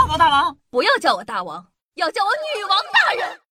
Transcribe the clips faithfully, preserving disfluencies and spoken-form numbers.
我大王， 不要叫我大王，要叫我女王大人。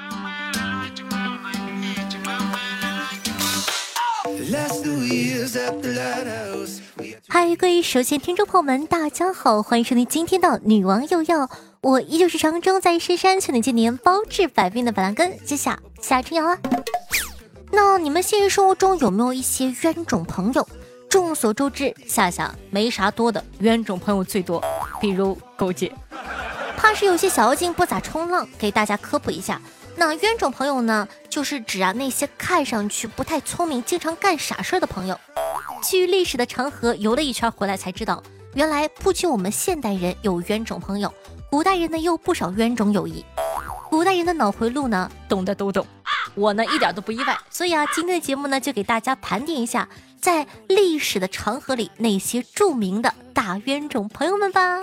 嗨，各位首先听众朋友们，大家好，欢迎收听今天的女王又要，我依旧是常中在深山求你今年包治百病的板蓝根，接下夏春瑶啊。那你们现实生活中有没有一些冤种朋友？众所周知，夏夏没啥多的，冤种朋友最多，比如狗姐。怕是有些小妖精不咋冲浪，给大家科普一下。那冤种朋友呢，就是指啊那些看上去不太聪明、经常干傻事的朋友。去历史的长河游了一圈回来才知道，原来不仅我们现代人有冤种朋友，古代人呢也有不少冤种友谊。古代人的脑回路呢，懂的都懂，我呢一点都不意外。所以啊，今天的节目呢，就给大家盘点一下，在历史的长河里那些著名的大冤种朋友们吧。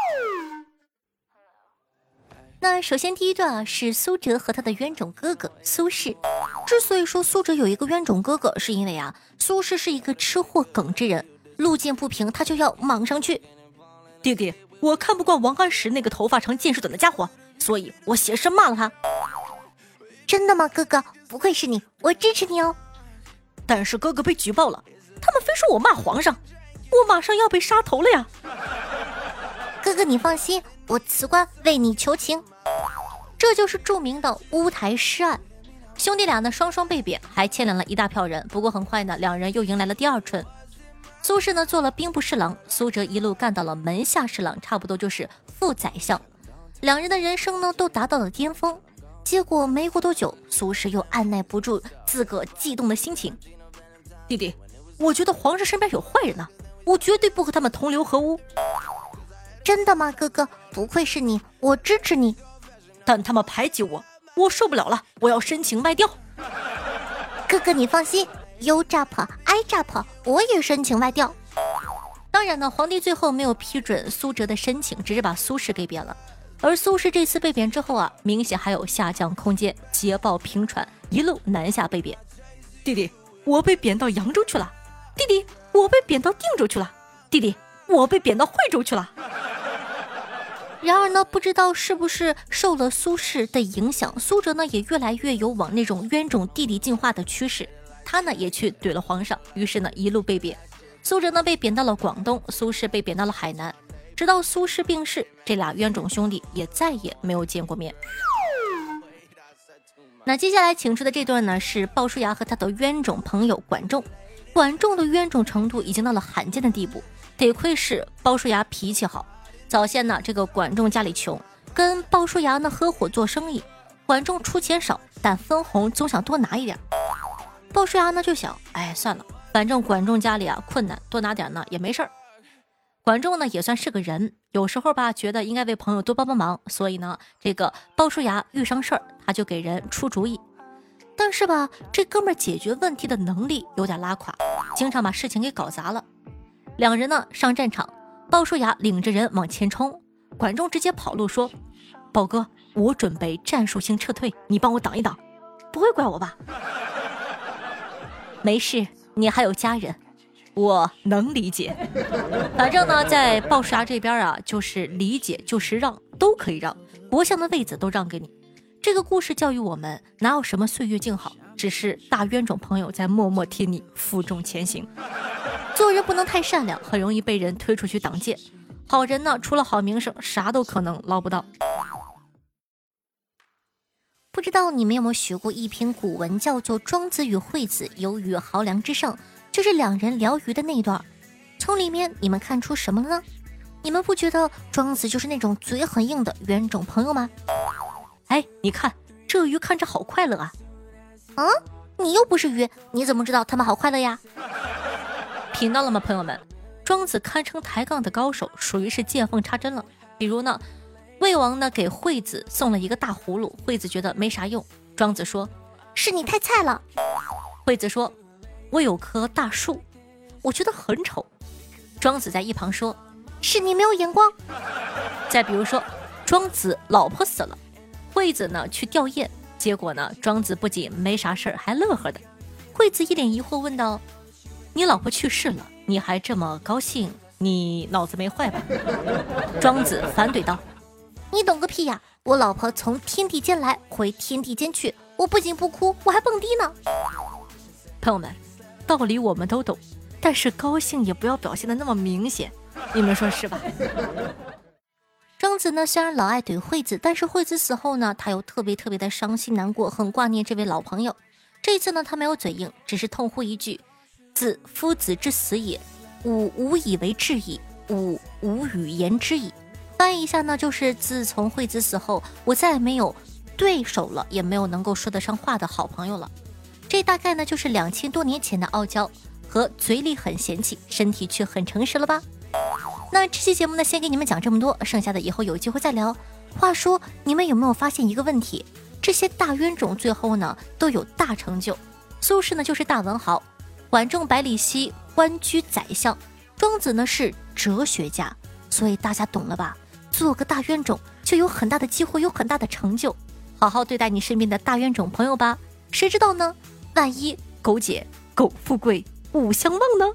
那首先第一段啊，是苏辙和他的冤种哥哥苏轼。之所以说苏辙有一个冤种哥哥，是因为啊，苏轼是一个吃货耿之人，路见不平他就要莽上去。 弟弟，我看不惯王安石那个头发长见识短的家伙，所以我写诗骂了他。 真的吗，哥哥？不愧是你，我支持你哦。 但是哥哥被举报了，他们非说我骂皇上，我马上要被杀头了呀。 哥哥你放心，我辞官为你求情。这就是著名的乌台诗案，兄弟俩呢双双被贬，还牵连了一大票人。不过很快呢，两人又迎来了第二春。苏轼呢做了兵部侍郎，苏辙一路干到了门下侍郎，差不多就是副宰相。两人的人生呢都达到了巅峰。结果没过多久，苏轼又按耐不住自个悸动的心情。 弟弟，我觉得皇上身边有坏人呢、啊，我绝对不和他们同流合污。 真的吗，哥哥？不愧是你，我支持你。 但他们排挤我，我受不了了，我要申请外调。 哥哥你放心，有诈破挨诈破，我也申请外调。当然呢，皇帝最后没有批准苏辙的申请，只是把苏轼给贬了。而苏轼这次被贬之后啊，明显还有下降空间，捷报频传，一路南下被贬。 弟弟，我被贬到扬州去了。弟弟，我被贬到定州去了。弟弟，我被贬到惠州去了。 然而呢，不知道是不是受了苏轼的影响，苏辙呢也越来越有往那种冤种弟弟进化的趋势。他呢也去怼了皇上，于是呢一路被贬。苏辙呢被贬到了广东，苏轼被贬到了海南。直到苏轼病逝，这俩冤种兄弟也再也没有见过面。那接下来请出的这段呢，是鲍叔牙和他的冤种朋友管仲。管仲的冤种程度已经到了罕见的地步，得亏是鲍叔牙脾气好。早先呢，这个管仲家里穷，跟鲍叔牙呢合伙做生意。管仲出钱少，但分红总想多拿一点。鲍叔牙呢就想，哎，算了，反正管仲家里啊困难，多拿点呢也没事儿。管仲呢也算是个人，有时候吧觉得应该为朋友多帮帮忙，所以呢，这个鲍叔牙遇上事儿，他就给人出主意。但是吧，这哥们儿解决问题的能力有点拉垮，经常把事情给搞砸了。两人呢上战场。鲍叔牙领着人往前冲，管仲直接跑路说：“鲍哥，我准备战术性撤退，你帮我挡一挡。”不会怪我吧？没事，你还有家人，我能理解。反正呢，在鲍叔牙这边啊，就是理解就是让，都可以让，国相的位子都让给你。这个故事教育我们，哪有什么岁月静好，只是大冤种朋友在默默替你负重前行。做人不能太善良，很容易被人推出去挡箭。好人呢，除了好名声，啥都可能捞不到。不知道你们有没有学过一篇古文，叫做《庄子与惠子游于濠梁之上》，就是两人聊鱼的那段。从里面你们看出什么了呢？你们不觉得庄子就是那种嘴很硬的冤种朋友吗？哎，你看这鱼看着好快乐啊！啊，你又不是鱼，你怎么知道他们好快乐呀？品到了吗，朋友们？庄子堪称抬杠的高手，属于是见缝插针了。比如呢，魏王呢给惠子送了一个大葫芦，惠子觉得没啥用，庄子说：“是你太菜了。”惠子说：“我有棵大树，我觉得很丑。”庄子在一旁说：“是你没有眼光。”再比如说，庄子老婆死了，惠子呢去吊唁，结果呢，庄子不仅没啥事儿，还乐呵的。惠子一脸疑惑问道：“你老婆去世了，你还这么高兴？你脑子没坏吧？”庄子反怼道：“ 你懂个屁呀！我老婆从天地间来，回天地间去，我不仅不哭，我还蹦迪呢。 朋友们，道理我们都懂，但是高兴也不要表现得那么明显，你们说是吧？ 庄子呢，虽然老爱怼惠子，但是惠子死后呢，他又特别特别的伤心难过，很挂念这位老朋友。这一次呢，他没有嘴硬，只是痛呼一句：“子夫子之死也，吾无以为治矣，吾无语言之矣。”翻译一下呢，就是自从惠子死后，我再也没有对手了，也没有能够说得上话的好朋友了。这大概呢，就是两千多年前的傲娇和嘴里很嫌弃，身体却很诚实了吧？那这期节目呢，先给你们讲这么多，剩下的以后有机会再聊。话说，你们有没有发现一个问题？这些大冤种最后呢，都有大成就。苏轼呢就是大文豪，管仲、百里奚官居宰相，庄子呢是哲学家。所以大家懂了吧？做个大冤种就有很大的机会，有很大的成就。好好对待你身边的大冤种朋友吧，谁知道呢？万一苟姐苟富贵勿相忘呢？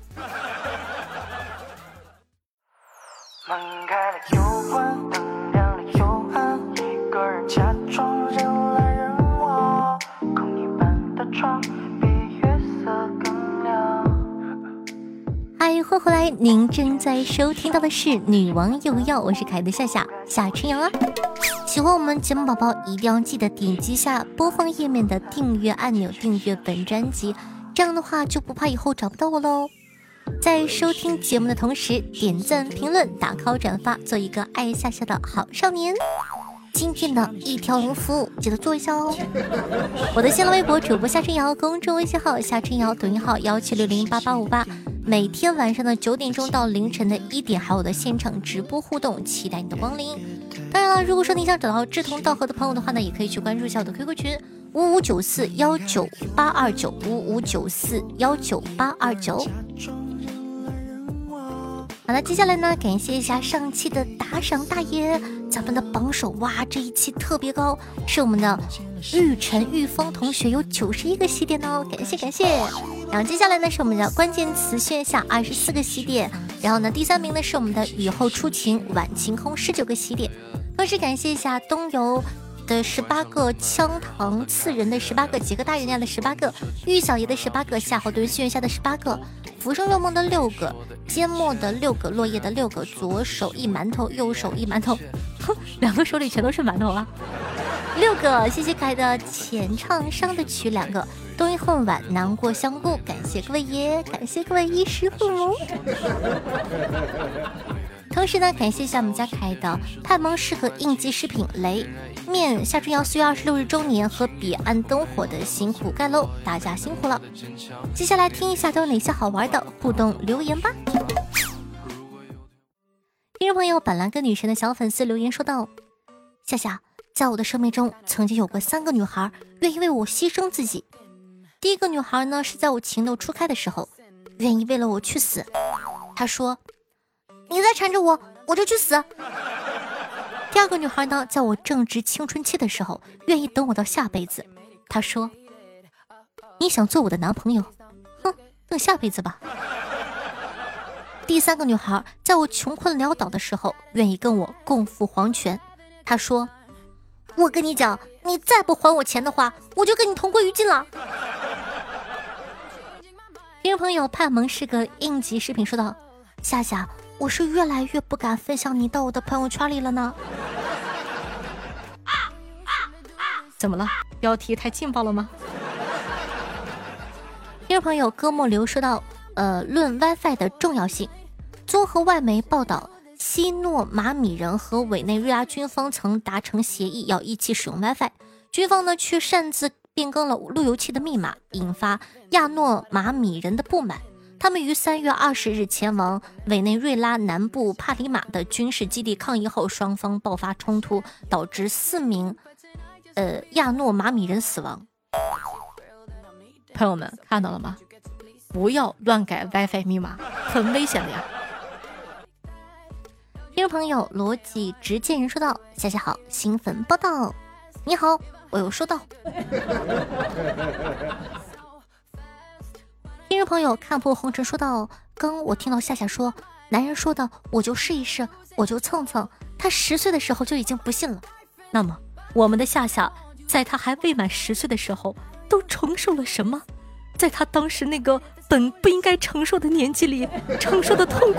门开了又关，灯亮了又暗，一个人假装人来人往，空一般的床比月色更亮。嗨，欢迎回来，您正在收听到的是女王有药，我是凯的夏夏夏春阳啊。喜欢我们节目宝宝一定要记得点击下播放页面的订阅按钮，订阅本专辑，这样的话就不怕以后找不到我喽。在收听节目的同时，点赞、评论、打 call、转发，做一个爱夏夏的好少年。今天的一条龙服务记得做一下哦。我的新浪微博主播夏春瑶，公众微信号夏春瑶，抖音号幺七六零八八五八，每天晚上的九点钟到凌晨的一点，还有我的现场直播互动，期待你的光临。当然了，如果说你想找到志同道合的朋友的话呢，也可以去关注一下我的 Q Q 群五五九四幺九八二九五五九四幺九八二九。好了，接下来呢，感谢一下上期的打赏大爷，咱们的榜首哇，这一期特别高，是我们的玉晨玉峰同学，有九十一个喜点哦，感谢感谢。然后接下来呢是我们的关键词炫下二十四个喜点，然后呢第三名呢是我们的雨后初晴晚晴空十九个喜点。同时感谢一下东游的十八个，枪膛刺人的十八个，杰克大人家的十八个，玉小爷的十八个，夏侯惇炫下的十八个，浮生若梦的六个，缄默的六个，落叶的六个，左手一馒头，右手一馒头，哼，两个手里全都是馒头啊！六个，谢谢可爱的浅唱伤的曲两个，冬阴恨晚，难过香菇，感谢各位爷，感谢各位衣食父母。同时呢，感谢一下我们家凯的派蒙士和应急食品雷面夏春瑶四月二十六日周年和彼岸灯火的辛苦盖楼，大家辛苦了。接下来听一下都有哪些好玩的互动留言吧。听众朋友板蓝根女神的小粉丝留言说道：夏夏，在我的生命中曾经有过三个女孩愿意为我牺牲自己。第一个女孩呢，是在我情窦初开的时候，愿意为了我去死。她说，你再缠着我，我就去死。第二个女孩呢，在我正值青春期的时候，愿意等我到下辈子。她说，你想做我的男朋友，哼，等下辈子吧。第三个女孩，在我穷困潦倒的时候，愿意跟我共赴黄泉。她说，我跟你讲，你再不还我钱的话，我就跟你同归于尽了。听众朋友派蒙是个应急食品说道，夏夏，我是越来越不敢分享你到我的朋友圈里了呢。 怎么了？标题太劲爆了吗？ 听众朋友哥莫流说到，呃，论 WiFi 的重要性，综合外媒报道，西诺马米人和委内瑞拉军方曾达成协议，要一起使用 WiFi， 军方呢却擅自变更了路由器的密码，引发亚诺马米人的不满。他们于三月二十日前往委内瑞拉南部帕里马的军事基地抗议后，双方爆发冲突，导致四名呃亚诺马米人死亡。 朋友们看到了吗？不要乱改 WiFi 密码，很危险的呀。 听众朋友逻辑直见人说道，夏夏好，新粉报道。你好，我有收到。听众朋友看破红尘说道，刚我听到夏夏说，男人说的我就试一试，我就蹭蹭， 他十岁的时候就已经不信了。那么我们的夏夏在他还未满十岁的时候都承受了什么？在他当时那个本不应该承受的年纪里承受的痛苦。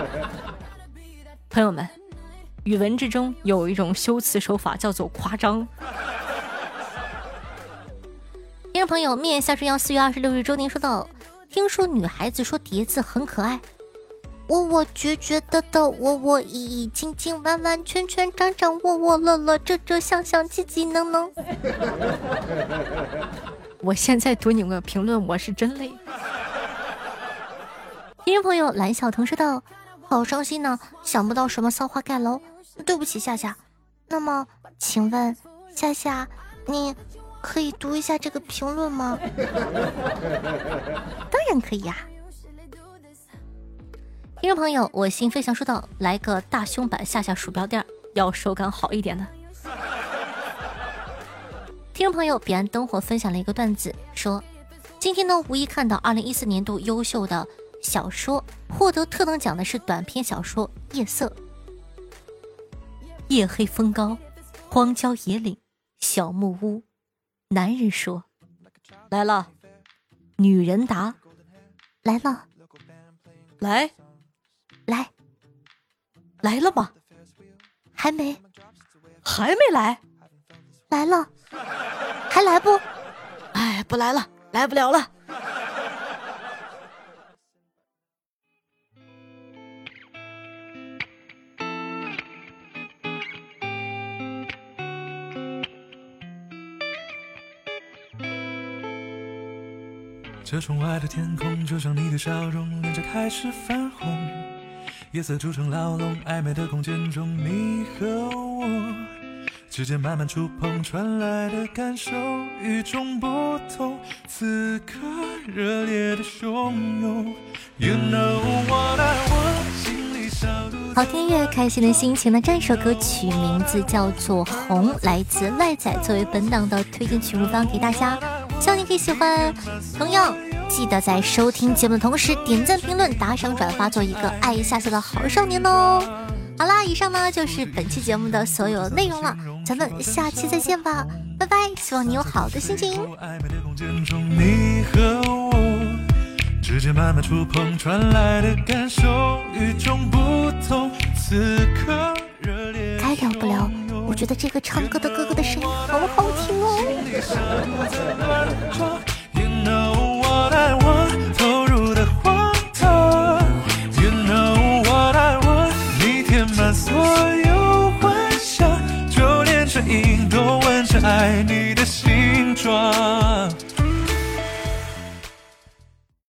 朋友们，语文之中有一种修辞手法叫做夸张。听众朋友，面夏春阳四月二十六日周年说道，听说女孩子说叠字很可爱，我我觉觉得的，我我已已经经完完全全长长我我乐乐这这想想叽叽能能。我现在读你们的评论我是真累。听众朋友蓝小腾说道，好伤心呢，想不到什么骚话盖楼，对不起夏夏。那么请问夏夏，你可以读一下这个评论吗？当然可以呀、啊。听众朋友我心飞翔说道，来个大胸版夏夏鼠标垫，要手感好一点的。听众朋友彼岸灯火分享了一个段子，说今天呢无意看到二零一四年度优秀的小说，获得特等奖的是短篇小说《夜色》。夜黑风高，荒郊野岭，小木屋，男人说来了，女人答来了，来来来了吗？还没还没来，来了还来不？哎，不来了，来不了了。 这窗外的天空就像你的笑容，脸颊开始泛红，夜色筑成牢笼，暧昧的空间中你和我之间慢慢触碰，传来的感受与众不同，此刻热烈的汹涌 You know what I want， 心里小鹿好听乐开心的心情的这首歌曲名字叫做红，来自赖仔，作为本档的推荐曲目发给大家，希望你可以喜欢。同样记得在收听节目的同时点赞评论打赏转发，做一个爱夏夏的好少年哦。好啦，以上呢就是本期节目的所有内容了，咱们下期再见吧，拜拜，希望你有好的心情。 暧昧的空间中你和我之间慢慢触碰，传来的感受与众不同，此刻热烈该聊不聊，我觉得这个唱歌的哥哥的声音好好听哦。 You know what I want， 投入的荒唐 You know what I want， 你填满所有幻想，就连声音都纹成爱你的形状。